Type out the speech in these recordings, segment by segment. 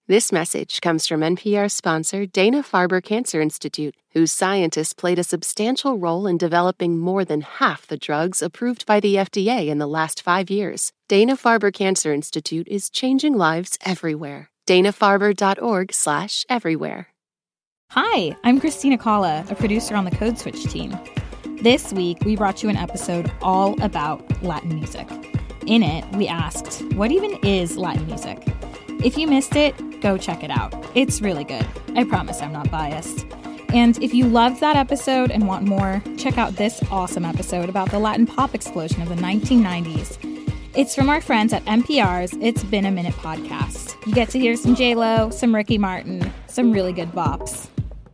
This message comes from NPR sponsor Dana-Farber Cancer Institute, whose scientists played a substantial role in developing more than half the drugs approved by the FDA in the last 5 years. Dana-Farber Cancer Institute is changing lives everywhere. danafarber.org/everywhere. Hi, I'm Christina Calla, a producer on the Code Switch team. This week, we brought you an episode all about Latin music. In it, we asked, what even is Latin music? If you missed it, go check it out. It's really good. I promise I'm not biased. And if you loved that episode and want more, check out this awesome episode about the Latin pop explosion of the 1990s. It's from our friends at NPR's It's Been a Minute podcast. You get to hear some J-Lo, some Ricky Martin, some really good bops.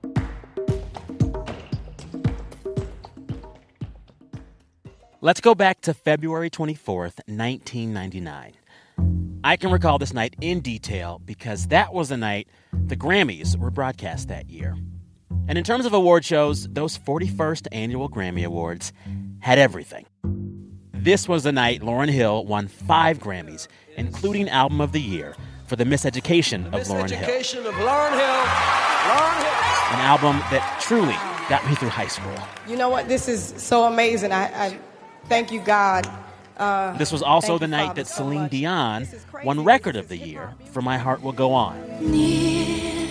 Let's go back to February 24th, 1999. I can recall this night in detail because that was the night the Grammys were broadcast that year. And in terms of award shows, those 41st annual Grammy Awards had everything. This was the night Lauryn Hill won 5 Grammys, including Album of the Year, for The Miseducation of Lauryn Hill. An album that truly got me through high school. You know what? This is so amazing. I thank you, God. This was also the night that Celine Dion won Record of the Year for My Heart Will Go On. Near,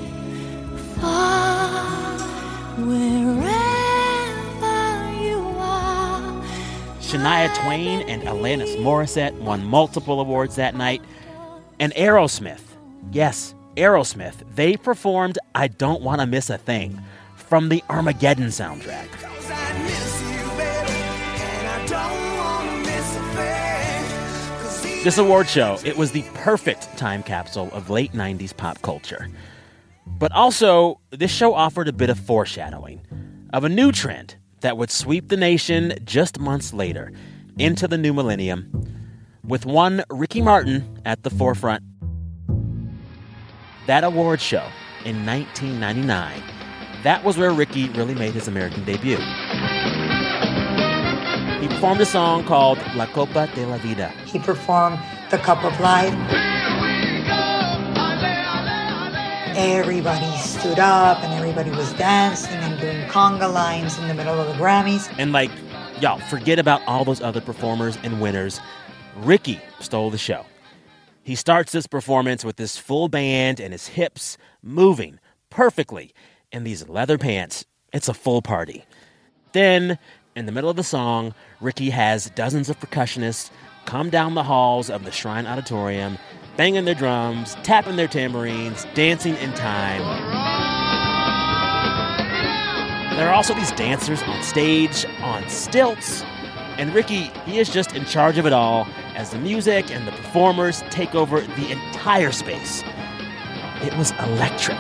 far, wherever you are. Shania Twain and Alanis Morissette won multiple awards that night. And Aerosmith, yes, Aerosmith, they performed I Don't Want to Miss a Thing from the Armageddon soundtrack. This award show, it was the perfect time capsule of late 90s pop culture. But also, this show offered a bit of foreshadowing of a new trend that would sweep the nation just months later into the new millennium, with one Ricky Martin at the forefront. That award show in 1999, that was where Ricky really made his American debut. He performed a song called La Copa de la Vida. He performed The Cup of Life. Everybody stood up and everybody was dancing and doing conga lines in the middle of the Grammys. And y'all, forget about all those other performers and winners. Ricky stole the show. He starts this performance with this full band and his hips moving perfectly in these leather pants. It's a full party. Then, in the middle of the song, Ricky has dozens of percussionists come down the halls of the Shrine Auditorium, banging their drums, tapping their tambourines, dancing in time. There are also these dancers on stage, on stilts, and Ricky, he is just in charge of it all as the music and the performers take over the entire space. It was electric.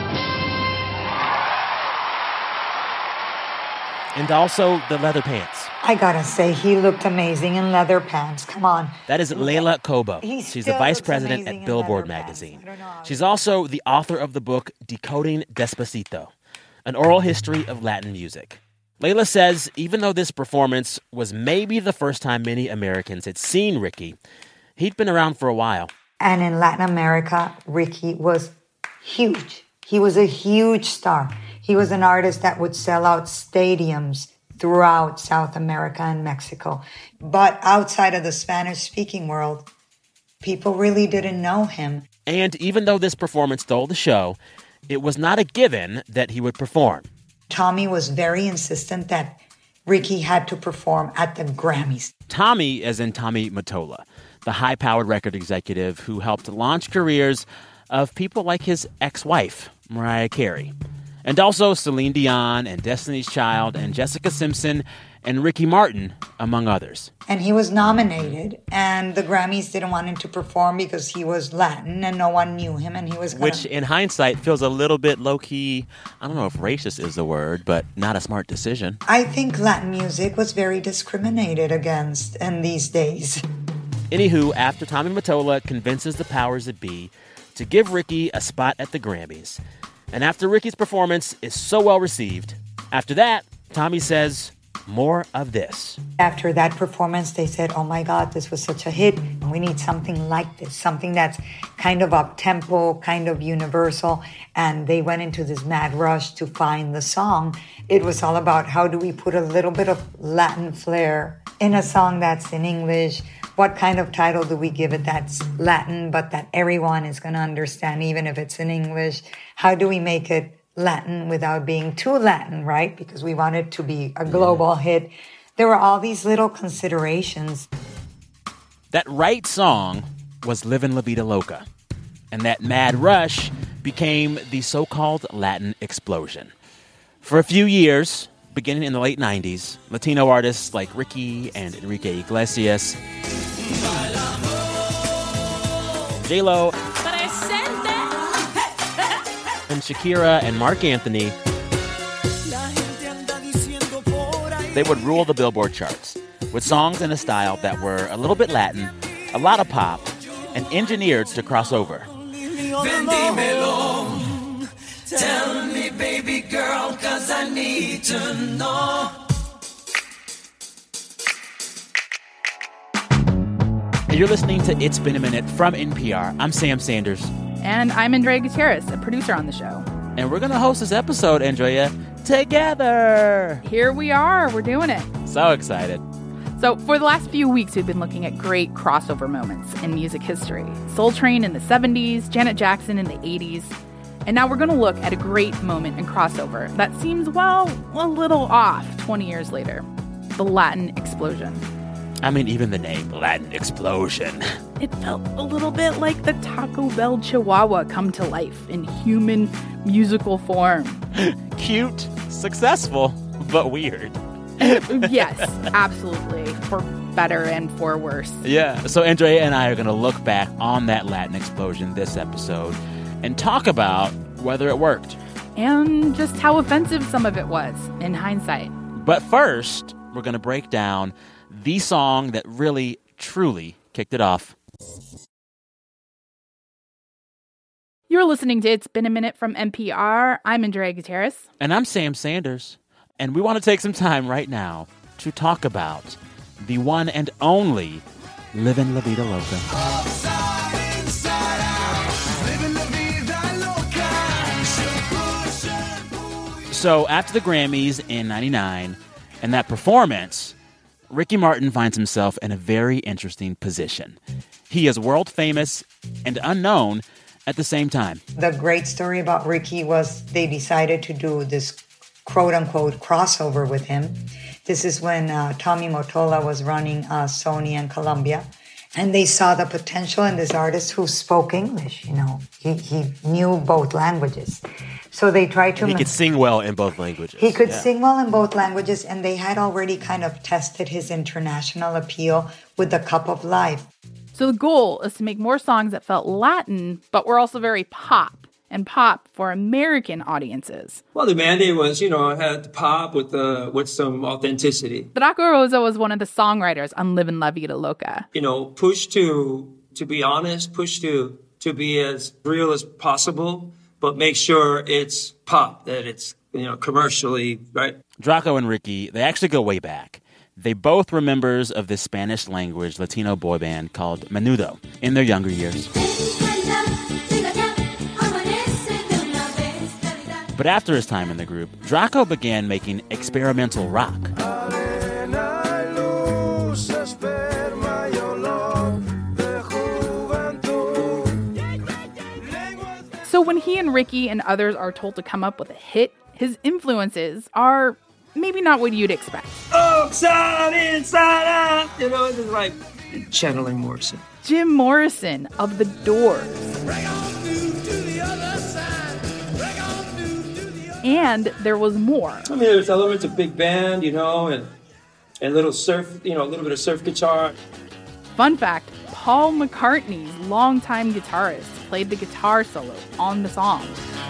And also the leather pants. I gotta say, he looked amazing in leather pants. Come on. That is Leila Cobo. She's the vice president at Billboard magazine. She's also the author of the book Decoding Despacito, an oral history of Latin music. Leila says even though this performance was maybe the first time many Americans had seen Ricky, he'd been around for a while. And in Latin America, Ricky was huge. He was a huge star. He was an artist that would sell out stadiums throughout South America and Mexico. But outside of the Spanish-speaking world, people really didn't know him. And even though this performance stole the show, it was not a given that he would perform. Tommy was very insistent that Ricky had to perform at the Grammys. Tommy, as in Tommy Mottola, the high-powered record executive who helped launch careers of people like his ex-wife, Mariah Carey. And also Celine Dion and Destiny's Child and Jessica Simpson and Ricky Martin, among others. And he was nominated, and the Grammys didn't want him to perform because he was Latin and no one knew him, and he was Which, in hindsight, feels a little bit low-key, I don't know if racist is the word, but not a smart decision. I think Latin music was very discriminated against in these days. Anywho, after Tommy Mottola convinces the powers that be to give Ricky a spot at the Grammys, and after Ricky's performance is so well received, after that, Tommy says, More of this. After that performance, they said, oh my God, this was such a hit. And we need something like this, something that's kind of up-tempo, kind of universal. And they went into this mad rush to find the song. It was all about how do we put a little bit of Latin flair in a song that's in English. What kind of title do we give it that's Latin, but that everyone is going to understand, even if it's in English? How do we make it Latin without being too Latin, right? Because we want it to be a global hit. There were all these little considerations. That right song was Livin' La Vida Loca. And that mad rush became the so-called Latin explosion. For a few years, beginning in the late 90s, Latino artists like Ricky and Enrique Iglesias, J-Lo, and Shakira and Marc Anthony, they would rule the Billboard charts with songs in a style that were a little bit Latin, a lot of pop, and engineered to cross over. Tell me, baby girl, 'cause I need to know. You're listening to It's Been a Minute from NPR. I'm Sam Sanders. And I'm Andrea Gutierrez, a producer on the show. And we're going to host this episode, Andrea, together. Here we are. We're doing it. So excited. So for the last few weeks, we've been looking at great crossover moments in music history. Soul Train in the 70s, Janet Jackson in the 80s. And now we're going to look at a great moment in crossover that seems, well, a little off 20 years later. The Latin explosion. I mean, even the name, Latin explosion. It felt a little bit like the Taco Bell Chihuahua come to life in human musical form. Cute, successful, but weird. Yes, absolutely. For better and for worse. Yeah. So Andrea and I are going to look back on that Latin explosion this episode and talk about whether it worked. And just how offensive some of it was in hindsight. But first, we're going to break down the song that really, truly kicked it off. You're listening to It's Been a Minute from NPR. I'm Andrea Gutierrez. And I'm Sam Sanders. And we want to take some time right now to talk about the one and only Livin' La Vida Loca. Upside, inside out, living la vida loca. So after the Grammys in 99 and that performance, Ricky Martin finds himself in a very interesting position. He is world famous and unknown at the same time. The great story about Ricky was they decided to do this quote-unquote crossover with him. This is when Tommy Mottola was running Sony and Columbia. And they saw the potential in this artist who spoke English, you know. He knew both languages. So they tried to... He could sing well in both languages. He could sing well in both languages, and they had already kind of tested his international appeal with The Cup of Life. So the goal is to make more songs that felt Latin, but were also very pop, and pop for American audiences. Well, the mandate was, had pop with some authenticity. Draco Rosa was one of the songwriters on Livin' La Vida Loca. Push to be honest, push to be as real as possible, but make sure it's pop, that it's, commercially, right? Draco and Ricky, they actually go way back. They both were members of this Spanish-language Latino boy band called Menudo in their younger years. But after his time in the group, Draco began making experimental rock. So when he and Ricky and others are told to come up with a hit, his influences are maybe not what you'd expect. Outside, inside out. It's like channeling Morrison. Jim Morrison of The Doors. And there was more. There's elements of big band, and little surf, a little bit of surf guitar. Fun fact, Paul McCartney's longtime guitarist played the guitar solo on the song.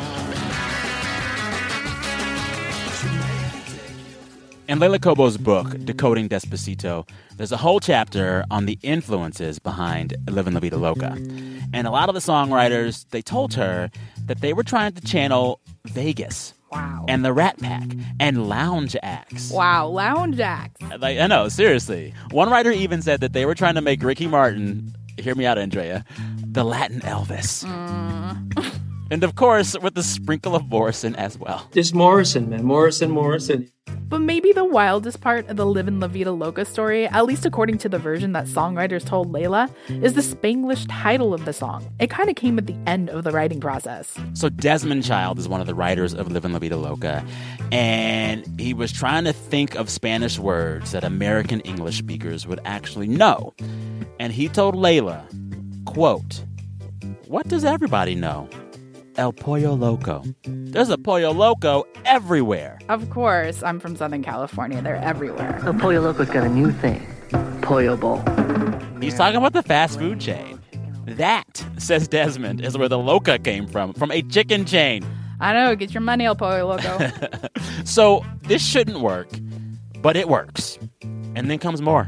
In Leila Cobo's book, Decoding Despacito, there's a whole chapter on the influences behind Livin' La Vida Loca. And a lot of the songwriters, they told her that they were trying to channel Vegas. Wow. And the Rat Pack and lounge acts. Wow, lounge acts. Like, I know, seriously. One writer even said that they were trying to make Ricky Martin, hear me out, Andrea, the Latin Elvis. And of course, with a sprinkle of Morrison as well. Just Morrison, man. Morrison. But maybe the wildest part of the Livin' La Vida Loca story, at least according to the version that songwriters told Layla, is the Spanglish title of the song. It kind of came at the end of the writing process. So Desmond Child is one of the writers of Livin' La Vida Loca, and he was trying to think of Spanish words that American English speakers would actually know. And he told Layla, quote, "What does everybody know? El Pollo Loco. There's a Pollo Loco everywhere." Of course, I'm from Southern California. They're everywhere. El Pollo Loco's got a new thing. Pollo Bowl. He's talking about the fast food chain. That, says Desmond, is where the Loca came from a chicken chain. I know, get your money, El Pollo Loco. So this shouldn't work, but it works. And then comes more.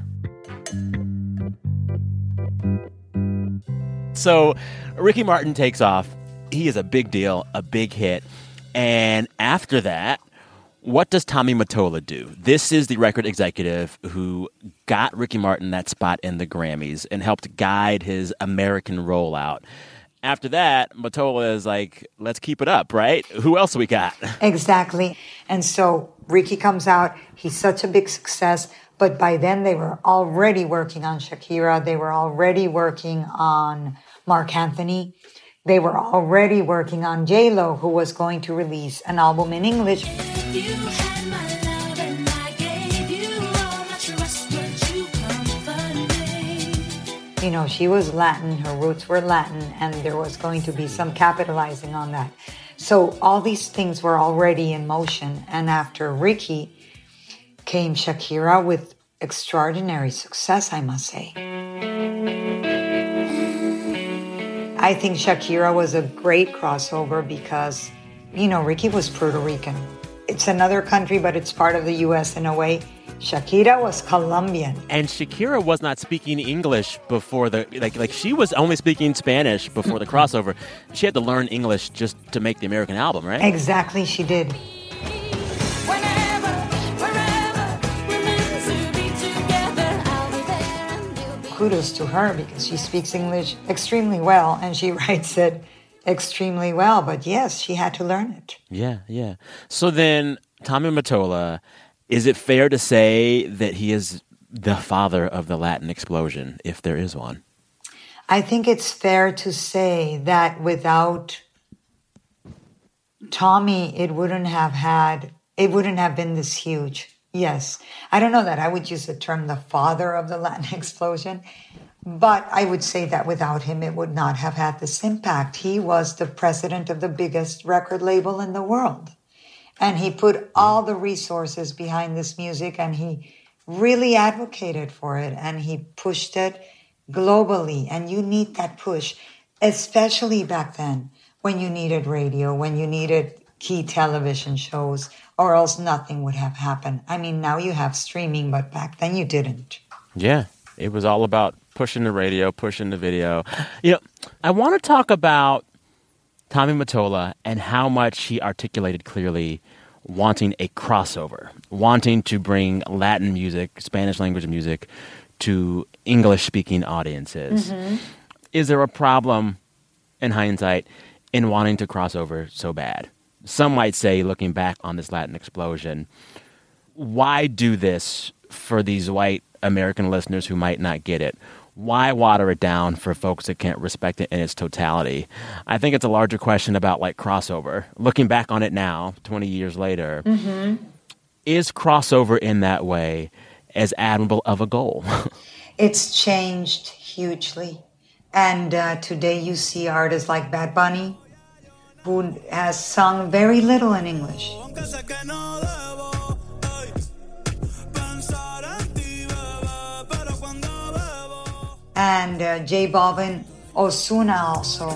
So Ricky Martin takes off. He is a big deal, a big hit. And after that, what does Tommy Mottola do? This is the record executive who got Ricky Martin that spot in the Grammys and helped guide his American rollout. After that, Mottola is like, let's keep it up, right? Who else we got? Exactly. And so Ricky comes out. He's such a big success. But by then, they were already working on Shakira. They were already working on Marc Anthony. They were already working on J-Lo, who was going to release an album in English. You know, she was Latin, her roots were Latin, and there was going to be some capitalizing on that. So all these things were already in motion. And after Ricky came Shakira with extraordinary success, I must say. I think Shakira was a great crossover because, you know, Ricky was Puerto Rican. It's another country, but it's part of the U.S. in a way. Shakira was Colombian. And Shakira was not speaking English before the, like she was only speaking Spanish before the crossover. She had to learn English just to make the American album, right? Exactly, she did. Kudos to her because she speaks English extremely well and she writes it extremely well. But yes, she had to learn it. Yeah. So then, Tommy Mottola, is it fair to say that he is the father of the Latin explosion, if there is one? I think it's fair to say that without Tommy, it wouldn't have been this huge. Yes. I don't know that I would use the term the father of the Latin explosion, but I would say that without him, it would not have had this impact. He was the president of the biggest record label in the world. And he put all the resources behind this music and he really advocated for it and he pushed it globally. And you need that push, especially back then when you needed radio, when you needed key television shows, or else nothing would have happened. I mean, now you have streaming, but back then you didn't. Yeah, it was all about pushing the radio, pushing the video. You know, I want to talk about Tommy Mottola and how much he articulated clearly wanting a crossover, wanting to bring Latin music, Spanish language music, to English-speaking audiences. Mm-hmm. Is there a problem, in hindsight, in wanting to cross over so bad? Some might say, looking back on this Latin explosion, why do this for these white American listeners who might not get it? Why water it down for folks that can't respect it in its totality? I think it's a larger question about like crossover. Looking back on it now, 20 years later, is crossover in that way as admirable of a goal? It's changed hugely. And today you see artists like Bad Bunny, who has sung very little in English. And J Balvin, Ozuna also.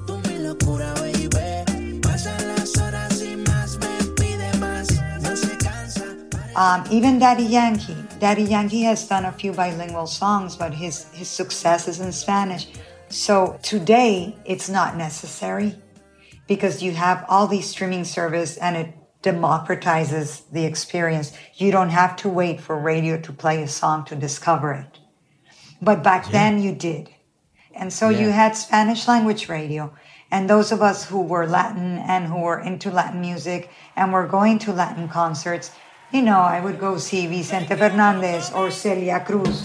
Even Daddy Yankee. Daddy Yankee has done a few bilingual songs, but his success is in Spanish. So today, it's not necessary because you have all these streaming service and it democratizes the experience. You don't have to wait for radio to play a song to discover it. But back then you did. And so you had Spanish language radio. And those of us who were Latin and who were into Latin music and were going to Latin concerts, you know, I would go see Vicente Fernandez or Celia Cruz.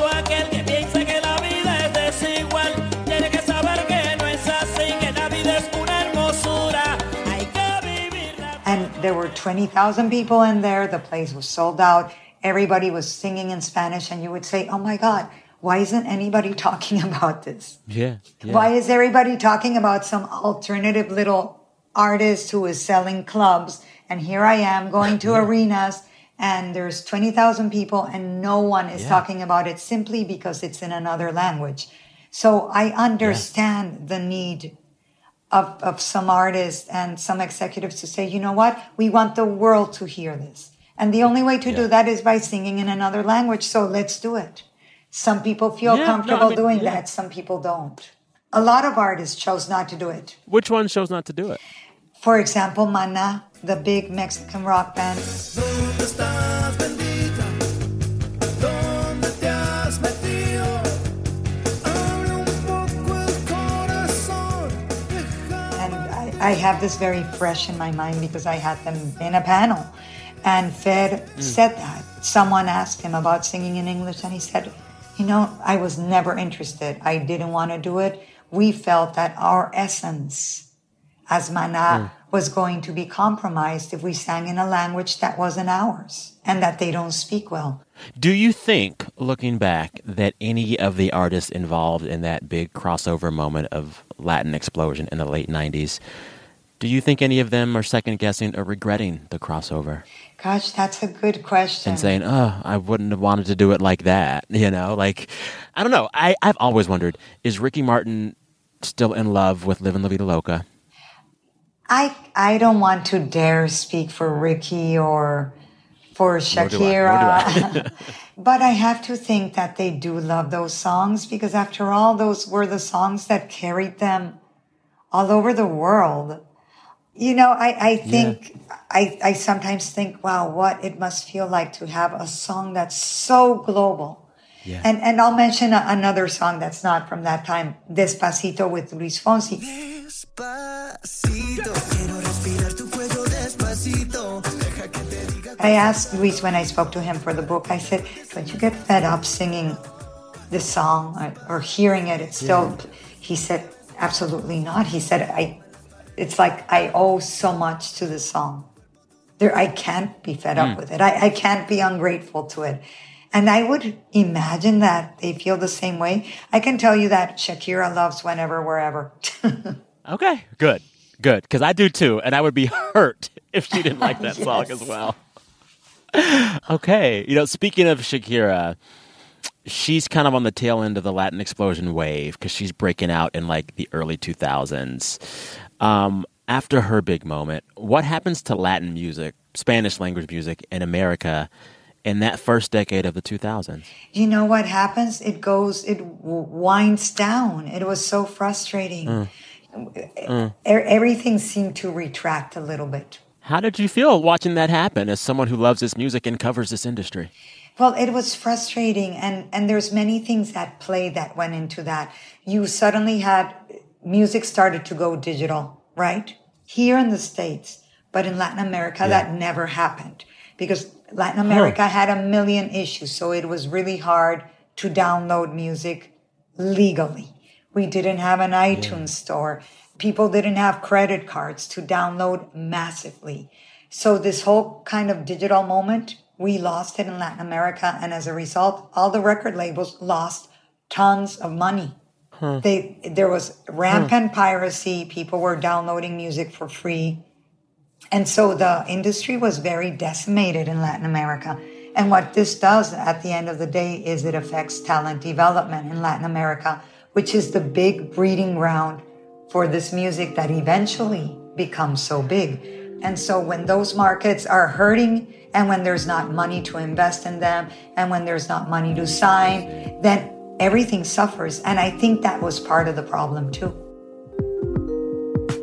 And there were 20,000 people in there. The place was sold out. Everybody was singing in Spanish. And you would say, oh my God, why isn't anybody talking about this? Yeah. Why is everybody talking about some alternative little artist who is selling clubs? And here I am going to arenas and there's 20,000 people and no one is talking about it simply because it's in another language. So I understand the need of some artists and some executives to say, you know what? We want the world to hear this. And the only way to do that is by singing in another language. So let's do it. Some people feel comfortable doing that. Some people don't. A lot of artists chose not to do it. Which one chose not to do it? For example, Maná, the big Mexican rock band. And I have this very fresh in my mind because I had them in a panel. And Fer said that. Someone asked him about singing in English and he said, you know, I was never interested. I didn't want to do it. We felt that our essence as Maná was going to be compromised if we sang in a language that wasn't ours and that they don't speak well. Do you think, looking back, that any of the artists involved in that big crossover moment of Latin explosion in the late 90s, do you think any of them are second-guessing or regretting the crossover? Gosh, that's a good question. And saying, oh, I wouldn't have wanted to do it like that, you know? Like, I don't know. I've always wondered, is Ricky Martin still in love with Livin' La Vida Loca? I don't want to dare speak for Ricky or for Shakira. But I have to think that they do love those songs because after all, those were the songs that carried them all over the world. You know, I think, I sometimes think, wow, what it must feel like to have a song that's so global. Yeah. And I'll mention another song that's not from that time, Despacito with Luis Fonsi. I asked Luis when I spoke to him for the book, I said, don't you get fed up singing this song or hearing it? It's still, he said, absolutely not. He said, it's like I owe so much to this song. I can't be fed up with it. I can't be ungrateful to it. And I would imagine that they feel the same way. I can tell you that Shakira loves Whenever, Wherever. Okay, good. Because I do too. And I would be hurt if she didn't like that song as well. Okay. You know, speaking of Shakira, she's kind of on the tail end of the Latin explosion wave because she's breaking out in like the early 2000s. After her big moment, what happens to Latin music, Spanish language music in America in that first decade of the 2000s? You know what happens? It winds down. It was so frustrating. Everything seemed to retract a little bit. How did you feel watching that happen as someone who loves this music and covers this industry? Well, it was frustrating, and there's many things at play that went into that. You suddenly had music started to go digital, right? Here in the States, but in Latin America, that never happened because Latin America had a million issues, so it was really hard to download music legally. We didn't have an iTunes store. People didn't have credit cards to download massively. So this whole kind of digital moment, we lost it in Latin America. And as a result, all the record labels lost tons of money. There was rampant piracy. People were downloading music for free. And so the industry was very decimated in Latin America. And what this does at the end of the day is it affects talent development in Latin America, which is the big breeding ground for this music that eventually becomes so big. And so when those markets are hurting and when there's not money to invest in them and when there's not money to sign, then everything suffers. And I think that was part of the problem too.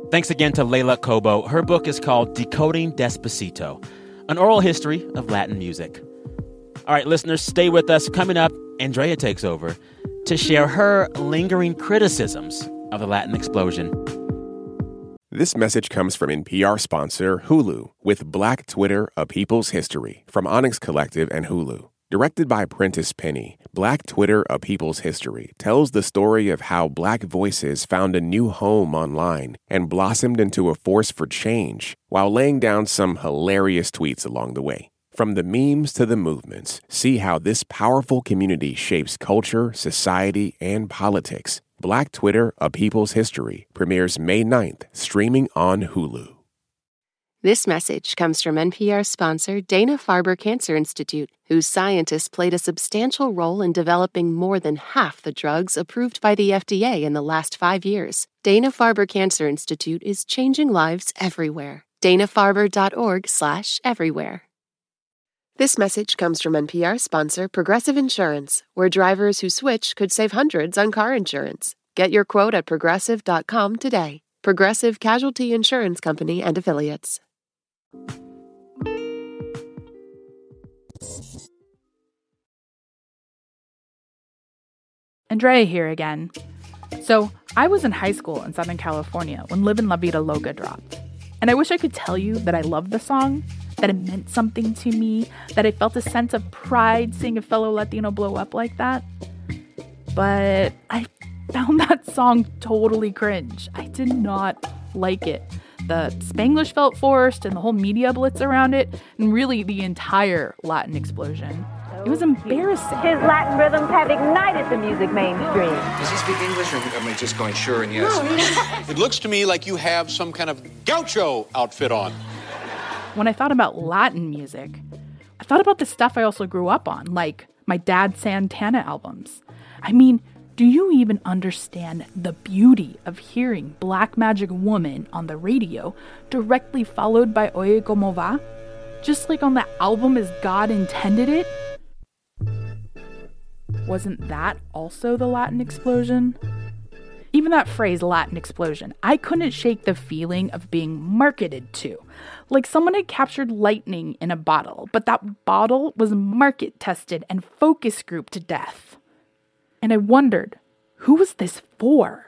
Thanks again to Leila Cobo. Her book is called Decoding Despacito, an oral history of Latin music. All right, listeners, stay with us. Coming up, Andrea takes over to share her lingering criticisms of the Latin explosion. This message comes from NPR sponsor Hulu with Black Twitter, A People's History from Onyx Collective and Hulu. Directed by Prentice Penny, Black Twitter, A People's History tells the story of how Black voices found a new home online and blossomed into a force for change while laying down some hilarious tweets along the way. From the memes to the movements, see how this powerful community shapes culture, society, and politics. Black Twitter, A People's History premieres May 9th, streaming on Hulu. This message comes from NPR sponsor Dana-Farber Cancer Institute, whose scientists played a substantial role in developing more than half the drugs approved by the FDA in the last 5 years. Dana-Farber Cancer Institute is changing lives everywhere. danafarber.org/everywhere. This message comes from NPR sponsor Progressive Insurance, where drivers who switch could save hundreds on car insurance. Get your quote at progressive.com today. Progressive Casualty Insurance Company and Affiliates. Andrea here again. So, I was in high school in Southern California when Livin' La Vida Loca dropped. And I wish I could tell you that I loved the song, that it meant something to me, that I felt a sense of pride seeing a fellow Latino blow up like that. But I found that song totally cringe. I did not like it. The Spanglish felt forced and the whole media blitz around it, and really the entire Latin explosion. It was embarrassing. His Latin rhythms have ignited the music mainstream. Does he speak English, or am I just going sure and yes? No, it looks to me like you have some kind of gaucho outfit on. When I thought about Latin music, I thought about the stuff I also grew up on, like my dad's Santana albums. I mean, do you even understand the beauty of hearing Black Magic Woman on the radio directly followed by Oye Como Va? Just like on the album as God intended it? Wasn't that also the Latin explosion? Even that phrase, Latin explosion, I couldn't shake the feeling of being marketed to. Like someone had captured lightning in a bottle, but that bottle was market tested and focus grouped to death. And I wondered, who was this for?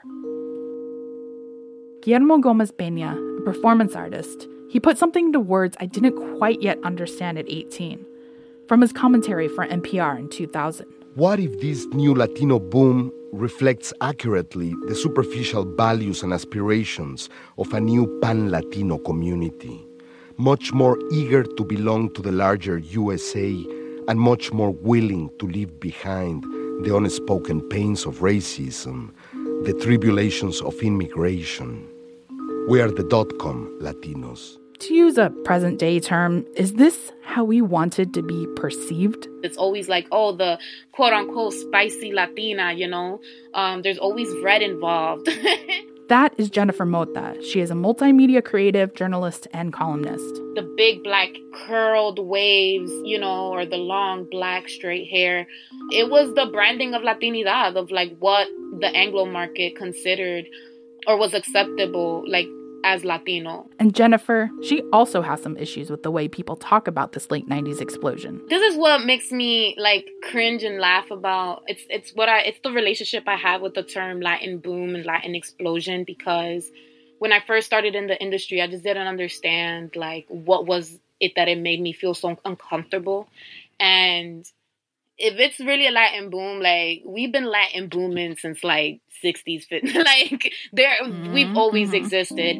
Guillermo Gomez Peña, a performance artist, he put something into words I didn't quite yet understand at 18, from his commentary for NPR in 2000. What if this new Latino boom reflects accurately the superficial values and aspirations of a new pan-Latino community, much more eager to belong to the larger USA and much more willing to leave behind the unspoken pains of racism, the tribulations of immigration? We are the .com Latinos. To use a present-day term, is this how we wanted to be perceived? It's always like, oh, the quote-unquote spicy Latina, you know? There's always red involved. That is Jennifer Mota. She is a multimedia creative, journalist, and columnist. The big black curled waves, you know, or the long black straight hair. It was the branding of Latinidad, of like what the Anglo market considered or was acceptable, like, as Latino. And Jennifer, she also has some issues with the way people talk about this late 90s explosion. This is what makes me like cringe and laugh about. It's the relationship I have with the term Latin boom and Latin explosion, because when I first started in the industry, I just didn't understand like what was it that it made me feel so uncomfortable. And if it's really a Latin boom, like we've been Latin booming since like 60s, like we've always existed.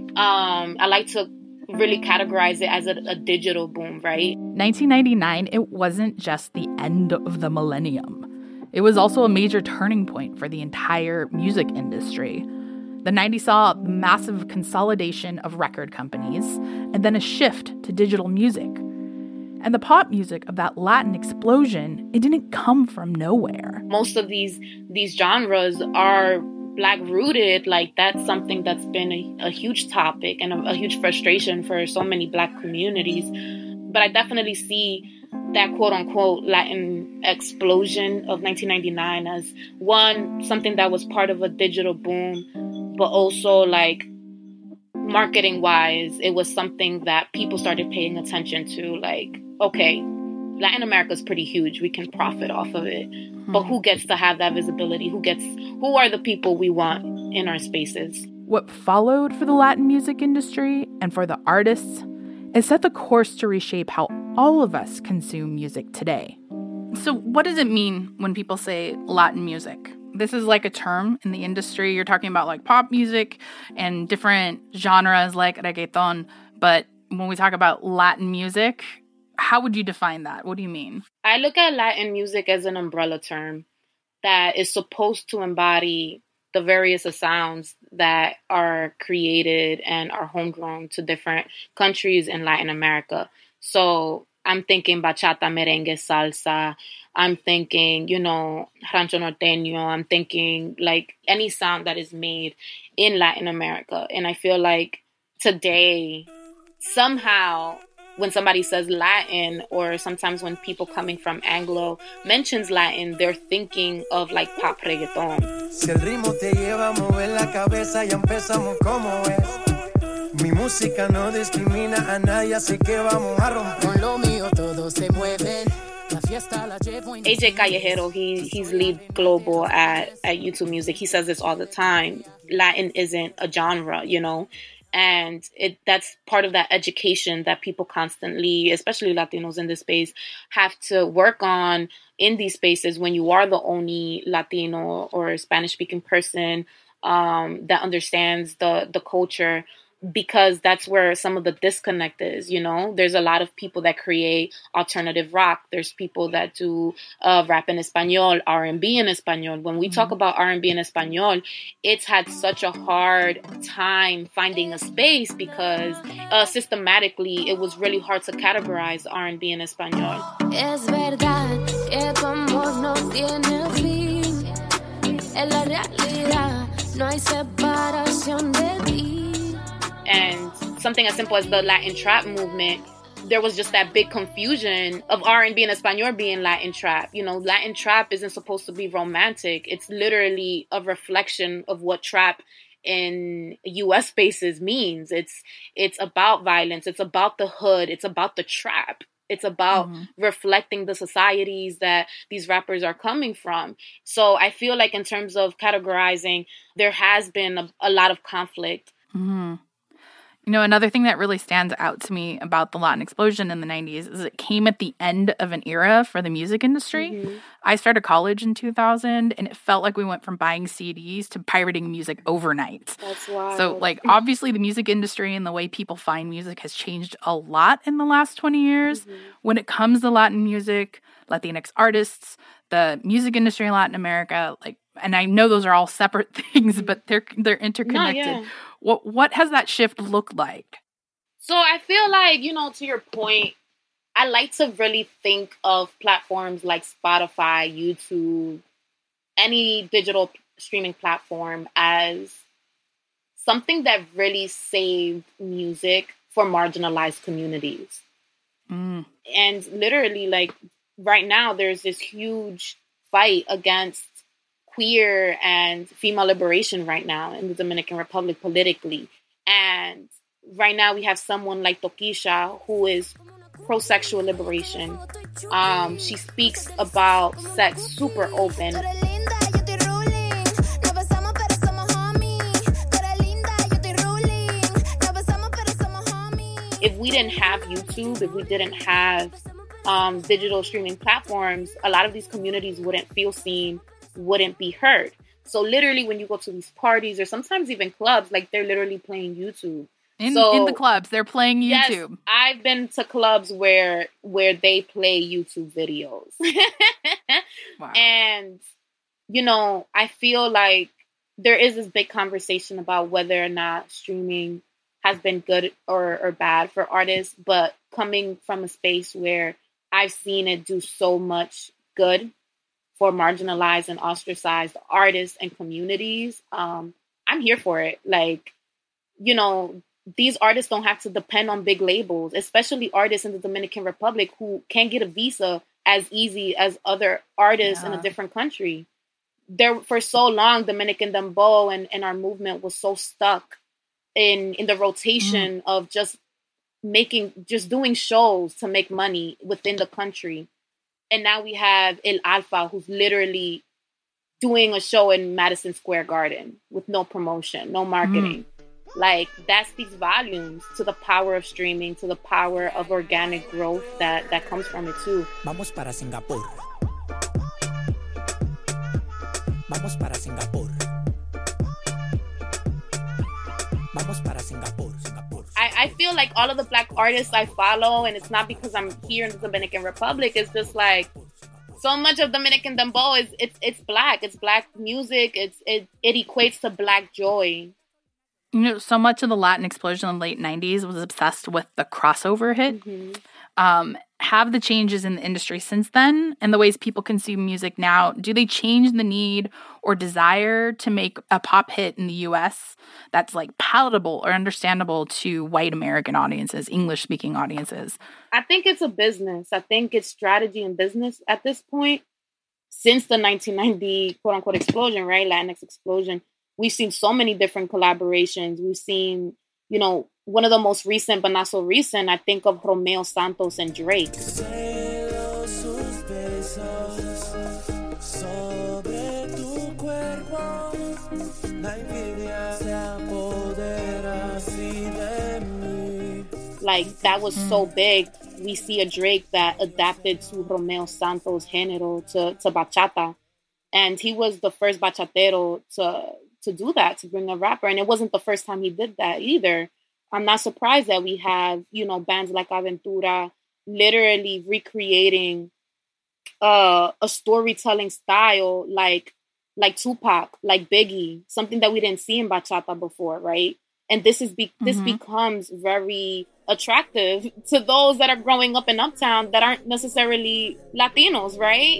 I like to really categorize it as a digital boom, right? 1999, it wasn't just the end of the millennium. It was also a major turning point for the entire music industry. The 90s saw a massive consolidation of record companies and then a shift to digital music. And the pop music of that Latin explosion, it didn't come from nowhere. Most of these genres are Black rooted. Like that's something that's been a huge topic and a huge frustration for so many Black communities. But I definitely see that quote unquote Latin explosion of 1999 as one, something that was part of a digital boom, but also like marketing wise, it was something that people started paying attention to. Like, okay, Latin America is pretty huge. We can profit off of it. But who gets to have that visibility? Who are the people we want in our spaces? What followed for the Latin music industry and for the artists is set the course to reshape how all of us consume music today. So what does it mean when people say Latin music? This is like a term in the industry. You're talking about like pop music and different genres like reggaeton. But when we talk about Latin music, how would you define that? What do you mean? I look at Latin music as an umbrella term that is supposed to embody the various sounds that are created and are homegrown to different countries in Latin America. So I'm thinking bachata, merengue, salsa. I'm thinking, rancho norteño. I'm thinking like any sound that is made in Latin America. And I feel like today, somehow, when somebody says Latin, or sometimes when people coming from Anglo mentions Latin, they're thinking of like pop reggaeton. Si el ritmo te lleva a mover la cabeza, ya empezamos como es. Mi música no discrimina a nadie, así que vamos a romper. Con lo mío todos se mueven. AJ Callejero, he's lead global at YouTube Music. He says this all the time. Latin isn't a genre, And that's part of that education that people constantly, especially Latinos in this space, have to work on in these spaces when you are the only Latino or Spanish-speaking person that understands the culture, because that's where some of the disconnect is, There's a lot of people that create alternative rock. There's people that do rap in Espanol, R&B in Espanol. When we talk about R&B in Espanol, it's had such a hard time finding a space because systematically it was really hard to categorize R&B in Espanol. Es verdad que tu amor no tiene fin. En la realidad no hay separación de ti. And something as simple as the Latin trap movement, there was just that big confusion of R&B and Espanol being Latin trap. Latin trap isn't supposed to be romantic. It's literally a reflection of what trap in U.S. spaces means. It's about violence. It's about the hood. It's about the trap. It's about reflecting the societies that these rappers are coming from. So I feel like in terms of categorizing, there has been a lot of conflict. Mm-hmm. Another thing that really stands out to me about the Latin explosion in the 90s is it came at the end of an era for the music industry. Mm-hmm. I started college in 2000, and it felt like we went from buying CDs to pirating music overnight. That's wild. So, obviously the music industry and the way people find music has changed a lot in the last 20 years. Mm-hmm. When it comes to Latin music, Latinx artists, the music industry in Latin America, and I know those are all separate things, but they're interconnected. No, yeah. What has that shift looked like? So I feel like, to your point, I like to really think of platforms like Spotify, YouTube, any digital streaming platform as something that really saved music for marginalized communities. Mm. And literally, right now, there's this huge fight against queer and female liberation right now in the Dominican Republic politically. And right now we have someone like Tokischa who is pro-sexual liberation. She speaks about sex super open. If we didn't have YouTube, if we didn't have digital streaming platforms, a lot of these communities wouldn't feel seen, wouldn't be heard. So literally when you go to these parties or sometimes even clubs, they're literally playing YouTube. In the clubs, they're playing YouTube. Yes, I've been to clubs where they play YouTube videos. Wow. And, I feel like there is this big conversation about whether or not streaming has been good or bad for artists. But coming from a space where I've seen it do so much good for marginalized and ostracized artists and communities, I'm here for it. These artists don't have to depend on big labels, especially artists in the Dominican Republic who can't get a visa as easy as other artists in a different country. There, for so long, Dominican Dembow and our movement was so stuck in the rotation of just doing shows to make money within the country. And now we have El Alfa, who's literally doing a show in Madison Square Garden with no promotion, no marketing. Like, that speaks volumes to the power of streaming, to the power of organic growth that comes from it too. Vamos para Singapur. Vamos para Singapur. Vamos para Singapur. I feel like all of the Black artists I follow, and it's not because I'm here in the Dominican Republic, it's just like so much of Dominican dembow is it's Black. It's Black music. It equates to Black joy. You know, so much of the Latin explosion in the late 90s was obsessed with the crossover hit. Have the changes in the industry since then and the ways people consume music now, do they change the need or desire to make a pop hit in the U.S. that's like palatable or understandable to white American audiences, English-speaking audiences? I think it's a business. I think it's strategy and business at this point. Since the 1990 quote-unquote explosion, right, Latinx explosion, we've seen so many different collaborations. We've seen, you know, one of the most recent, but not so recent, I think of Romeo Santos and Drake. Like, that was so big. We see a Drake that adapted to Romeo Santos' género, to bachata. And he was the first bachatero to do that, to bring a rapper. And it wasn't the first time he did that either. I'm not surprised that we have, you know, bands like Aventura literally recreating a storytelling style like Tupac, like Biggie, something that we didn't see in bachata before, right? And this becomes very attractive to those that are growing up in Uptown that aren't necessarily Latinos, right?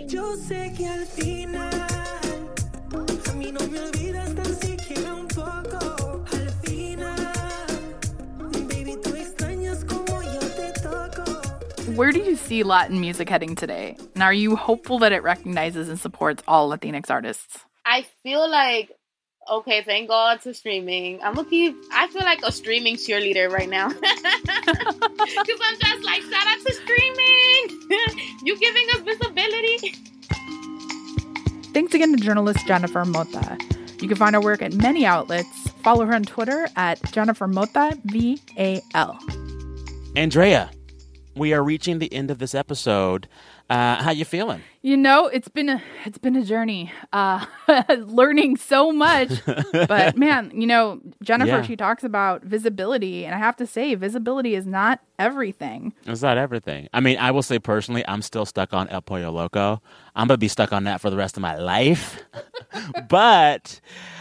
Where do you see Latin music heading today? And are you hopeful that it recognizes and supports all Latinx artists? I feel like, okay, thank God to streaming. I feel like a streaming cheerleader right now. Because I'm just like, shout out to streaming. You giving us visibility. Thanks again to journalist Jennifer Mota. You can find her work at many outlets. Follow her on Twitter at Jennifer Mota, VAL. Andrea, we are reaching the end of this episode. How you feeling? You know, it's been a journey, learning so much. But man, you know, Jennifer, she talks about visibility, and I have to say, visibility is not everything. It's not everything. I mean, I will say personally, I'm still stuck on El Pollo Loco. I'm gonna be stuck on that for the rest of my life. But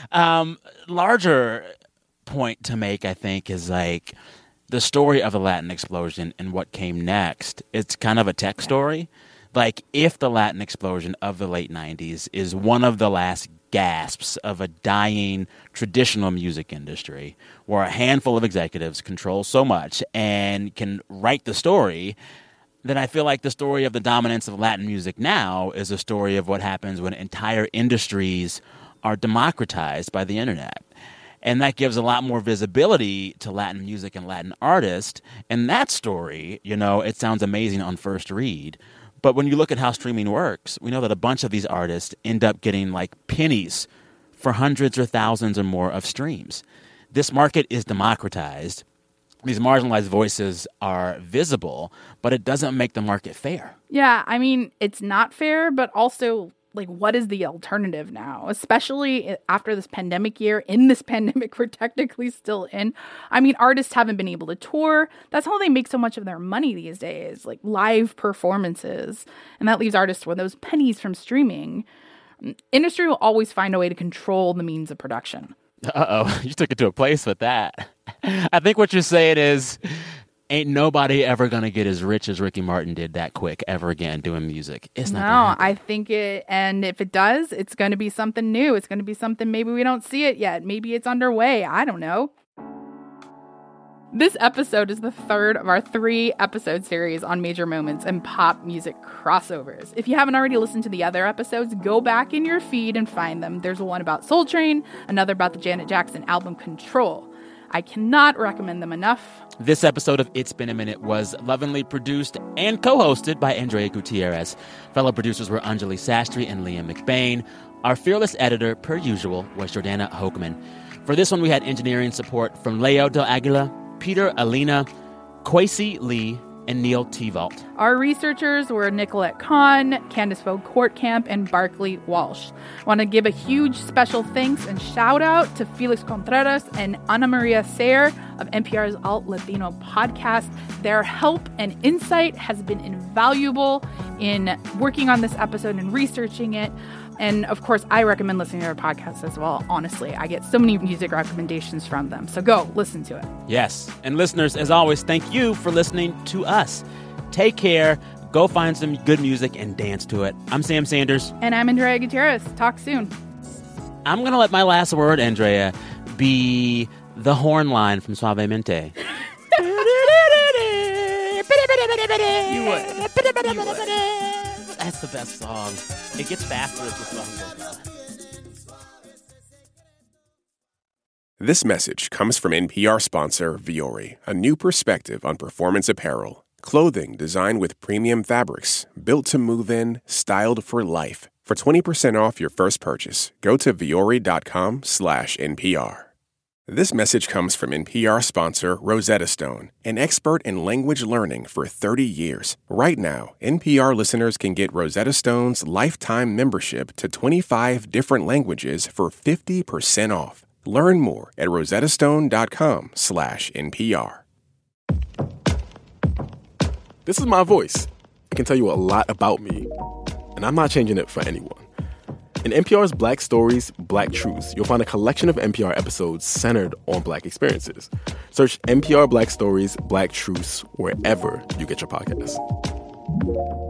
larger point to make, I think, is like the story of the Latin explosion and what came next. It's kind of a tech story. Like, if the Latin explosion of the late 90s is one of the last gasps of a dying traditional music industry where a handful of executives control so much and can write the story, then I feel like the story of the dominance of Latin music now is a story of what happens when entire industries are democratized by the internet. And that gives a lot more visibility to Latin music and Latin artists. And that story, you know, it sounds amazing on first read. But when you look at how streaming works, we know that a bunch of these artists end up getting like pennies for hundreds or thousands or more of streams. This market is democratized. These marginalized voices are visible, but it doesn't make the market fair. Yeah, I mean, it's not fair, but also, like, what is the alternative now? Especially after this pandemic year. In this pandemic we're technically still in. I mean, artists haven't been able to tour. That's how they make so much of their money these days, like live performances. And that leaves artists with those pennies from streaming. Industry will always find a way to control the means of production. Uh-oh, you took it to a place with that. I think what you're saying is, ain't nobody ever going to get as rich as Ricky Martin did that quick ever again doing music. It's not gonna happen. I think and if it does, it's going to be something new. It's going to be something maybe we don't see it yet. Maybe it's underway. I don't know. This episode is the third of our 3-episode series on major moments and pop music crossovers. If you haven't already listened to the other episodes, go back in your feed and find them. There's one about Soul Train, another about the Janet Jackson album Control. I cannot recommend them enough. This episode of It's Been a Minute was lovingly produced and co-hosted by Andrea Gutierrez. Fellow producers were Anjali Sastry and Liam McBain. Our fearless editor, per usual, was Jordana Hochman. For this one, we had engineering support from Leo Del Aguila, Peter Alina, Kwesi Lee, and Neil Tevault. Our researchers were Nicolette Kahn, Candace Vogt-Kortkamp, and Barclay Walsh. I want to give a huge special thanks and shout out to Felix Contreras and Ana Maria Sayre of NPR's Alt Latino podcast. Their help and insight has been invaluable in working on this episode and researching it. And, of course, I recommend listening to their podcast as well. Honestly, I get so many music recommendations from them. So go listen to it. Yes. And listeners, as always, thank you for listening to us. Take care. Go find some good music and dance to it. I'm Sam Sanders. And I'm Andrea Gutierrez. Talk soon. I'm going to let my last word, Andrea, be the horn line from Suavemente. You would. That's the best song. It gets faster as the song goes on. This message comes from NPR sponsor Vuori, a new perspective on performance apparel. Clothing designed with premium fabrics, built to move in, styled for life. For 20% off your first purchase, go to vuori.com/NPR. This message comes from NPR sponsor Rosetta Stone, an expert in language learning for 30 years. Right now, NPR listeners can get Rosetta Stone's lifetime membership to 25 different languages for 50% off. Learn more at rosettastone.com/NPR. This is my voice. It can tell you a lot about me, and I'm not changing it for anyone. In NPR's Black Stories, Black Truths, you'll find a collection of NPR episodes centered on Black experiences. Search NPR Black Stories, Black Truths wherever you get your podcasts.